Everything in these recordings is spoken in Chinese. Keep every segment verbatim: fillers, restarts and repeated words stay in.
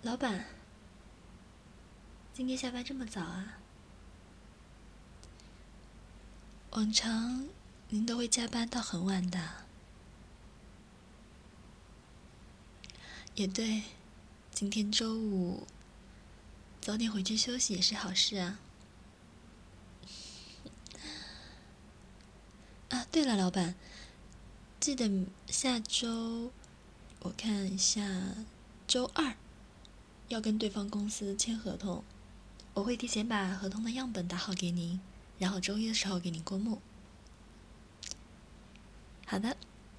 老板，今天下班这么早啊？往常您都会加班到很晚的。也对，今天周五，早点回去休息也是好事啊。啊，对了，老板，记得下周，我看一下，周二要跟对方公司签合同，我会提前把合同的样本打好给您，然后周一的时候给您过目。好的。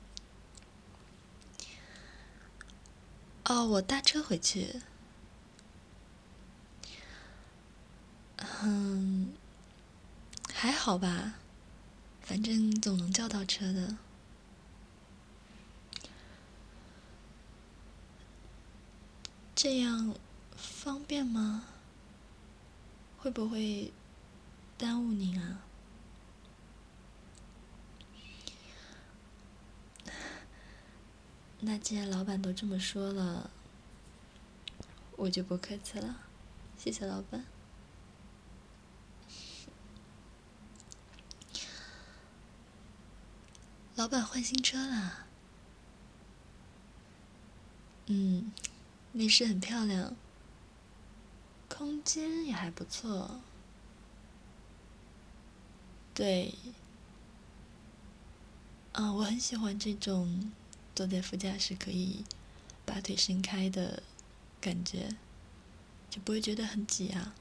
哦，我搭车回去。嗯，还好吧，反正总能叫到车的。这样方便吗？会不会耽误您啊？那既然老板都这么说了，我就不客气了，谢谢老板。老板换新车啦？嗯，内饰很漂亮，空间也还不错。对，啊，我很喜欢这种坐在副驾驶可以把腿伸开的感觉，就不会觉得很挤啊。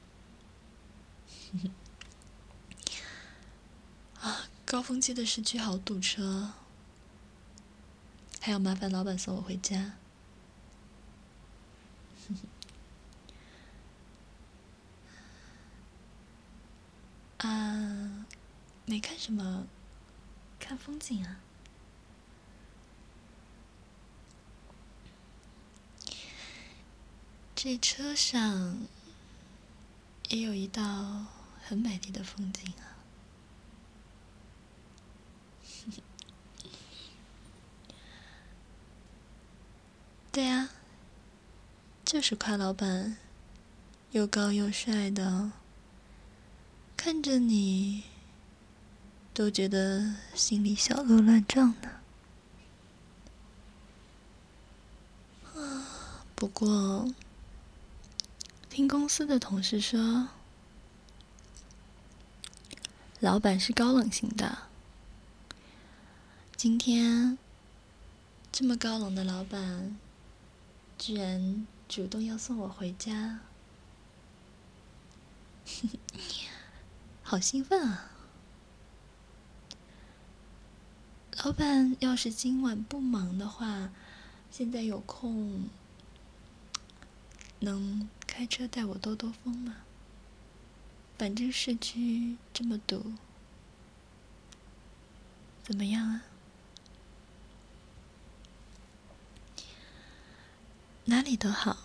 啊，高峰期的市区好堵车，还要麻烦老板送我回家。啊，没看什么，看风景啊。这车上也有一道很美丽的风景啊。对啊，就是夸老板又高又帅的，看着你都觉得心里小鹿乱撞呢。啊，不过听公司的同事说，老板是高冷型的。今天这么高冷的老板，居然主动要送我回家，好兴奋啊！老板要是今晚不忙的话，现在有空，能开车带我兜兜风吗？反正市区这么堵，怎么样啊？哪里都好，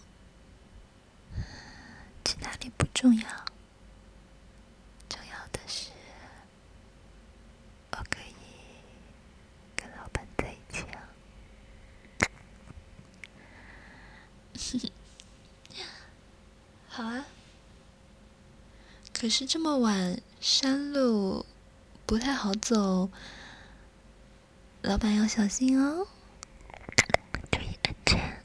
去哪里不重要，重要的是我可以跟老板在一起啊。好啊，可是这么晚，山路不太好走，老板要小心哦，注意安全。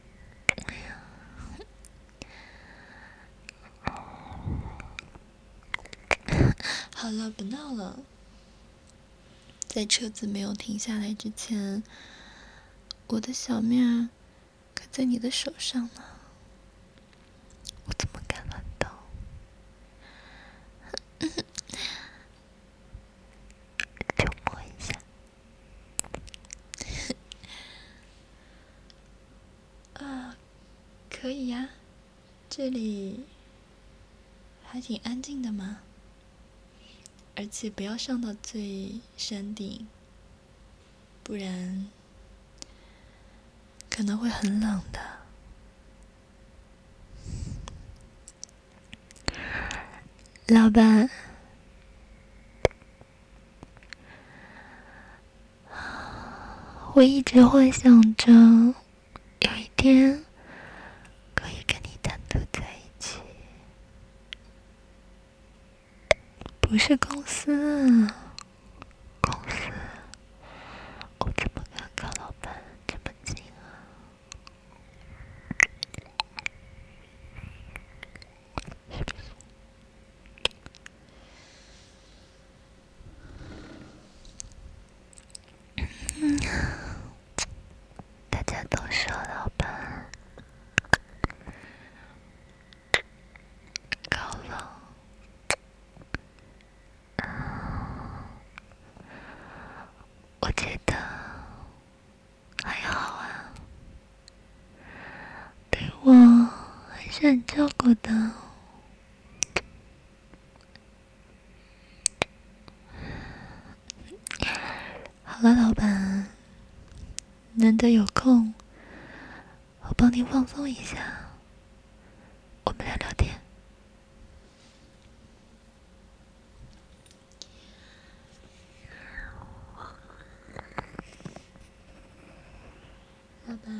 好了，不闹了。在车子没有停下来之前，我的小命可在你的手上呢，我怎么敢乱动？就摸一下。啊，可以呀，这里还挺安静的嘛。而且不要上到最山顶，不然可能会很冷的。老板，我一直幻想着有一天可以跟你单独不是公司，公司，我怎么敢靠老板这么近啊？是不是？嗯，大家都说老板高冷。我觉得还好啊，对我还是很照顾的。好了，老板，难得有空，我帮您放松一下，我们聊聊天。老板，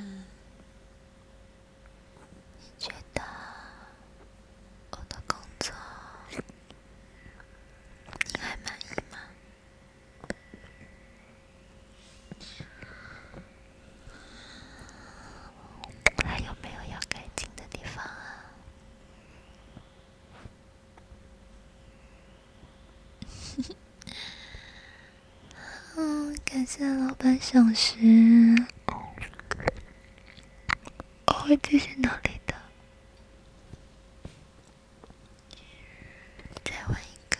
你觉得我的工作你还满意吗？还有没有要改进的地方啊？嗯，感谢老板赏识，我会继续努力的。再问一个，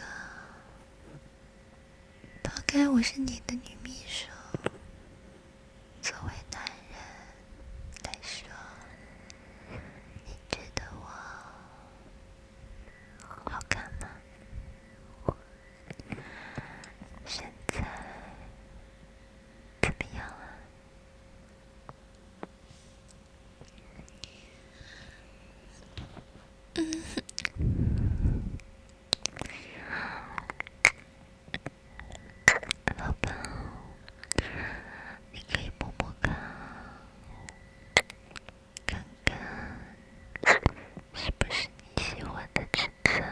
抛开我是你的女秘书，作为男人来说，你觉得我好看吗？现在怎么样啊？嗯，老板，你可以摸摸看，看看是不是你喜欢的尺寸。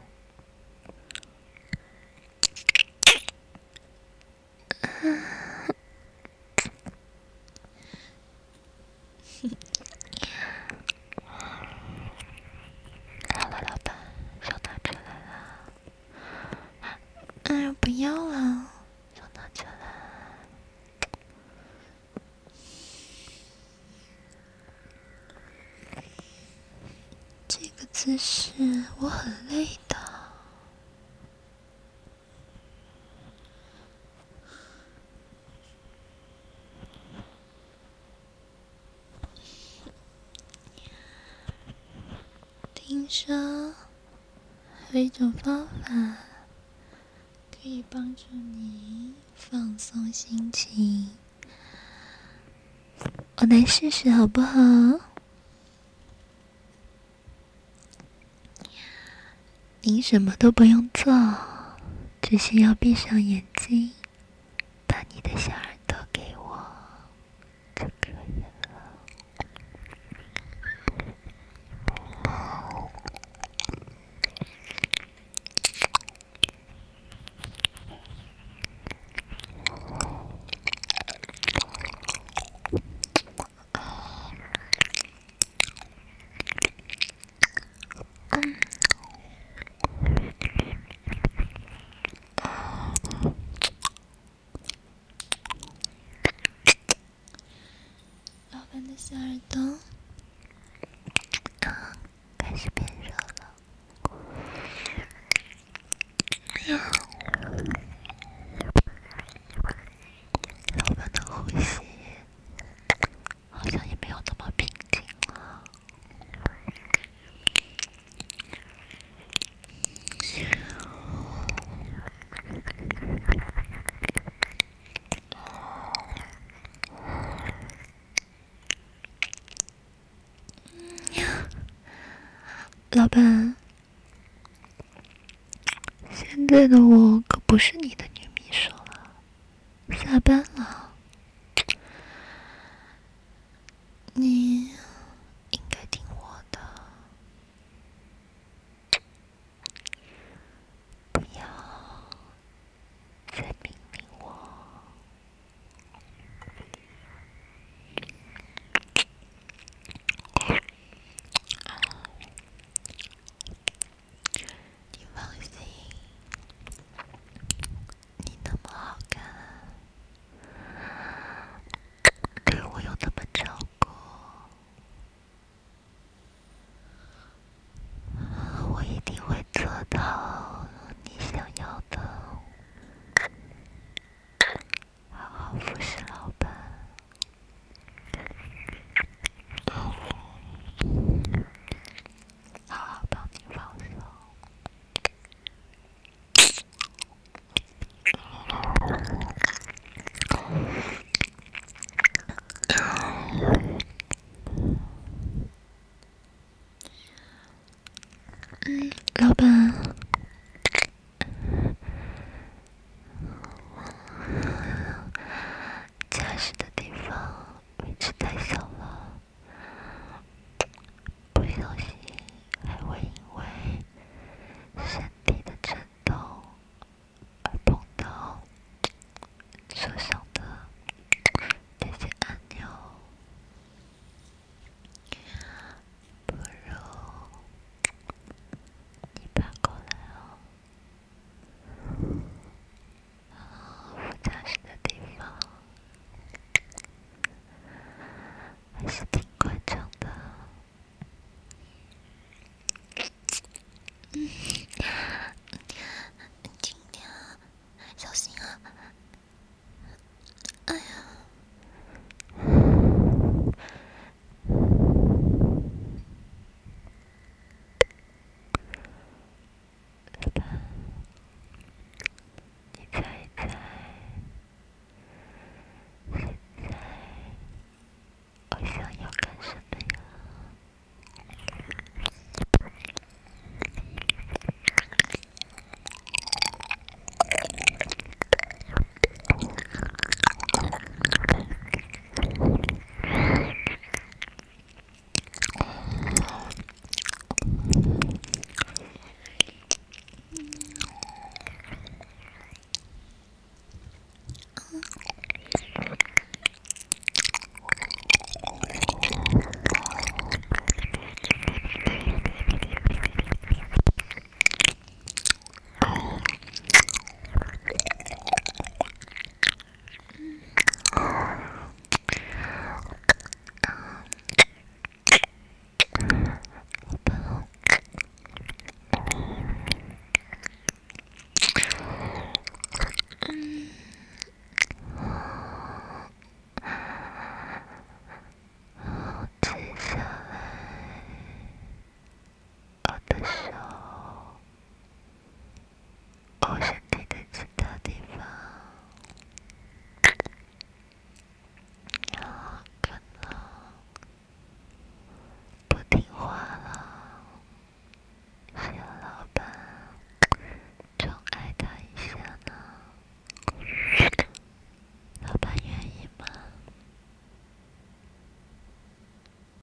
好了，老板，手拿出来了。哎呀，不要了，手拿出来。这个姿势我很累的。听说还有一种方法可以帮助你放松心情，我来试试好不好？您什么都不用做，只需要闭上眼睛，把你的小耳朵给我就可以了。老板的小耳朵开始变热了。哎呀，老板的呼吸好像也没有那么平静了。老板，现在的我可不是你的女秘书了，下班了，你应该听我的，不要老板，驾驶的地方位置太小了，不小心还会因为身体的震动而碰到车上的这些按钮，不如你爬过来哦。副驾驶的地方还是挺